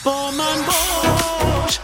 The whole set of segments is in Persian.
با من باش.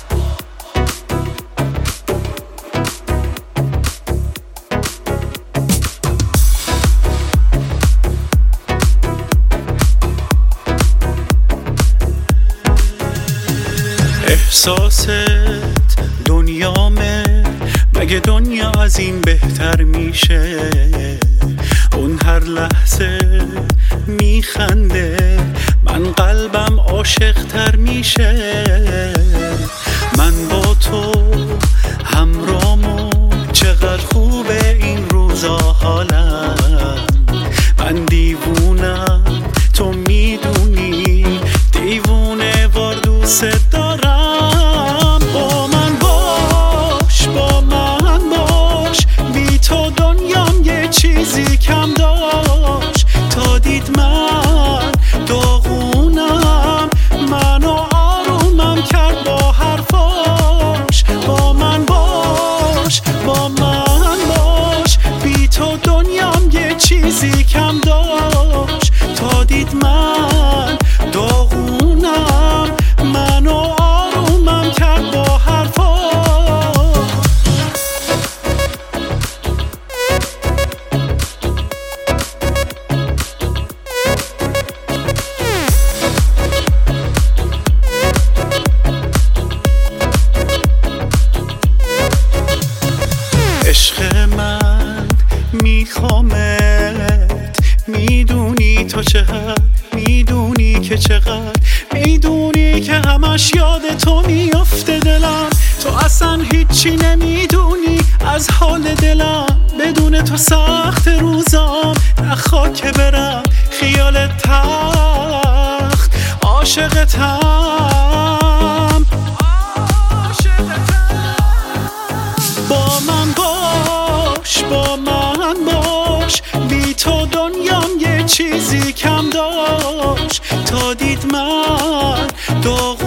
احساست دنیامه، مگه دنیا از این بهتر میشه؟ اون هر لحظه میخنده، من قلبم عاشق تر میشه. من با تو همرامو، چقدر خوبه این روزا حالم. من دیوونم تو میدونی، دیوونه وار دوست دارم. با من باش، با من باش، بی تو دنیام یه چیزی کم داشت. تا دید من داغونم، منو آرومم کرد با حرفاش. با من باش، با من باش، بی تو دنیام یه چیزی کم داشت. تا دید من داغونم، منو آرومم کرد با حرفاش. عشق من میخوامت، میدونی تو چقدر، میدونی که چقدر، میدونی که همش یاد تو میافته دلم. تو اصلا هیچی نمیدونی از حال دلم، بدون تو سخت روزام، نخواه که برم خیال تخت. عاشقتم، با من باش، با من باش، بی تو دنیام یه چیزی کم داشت. تا دید من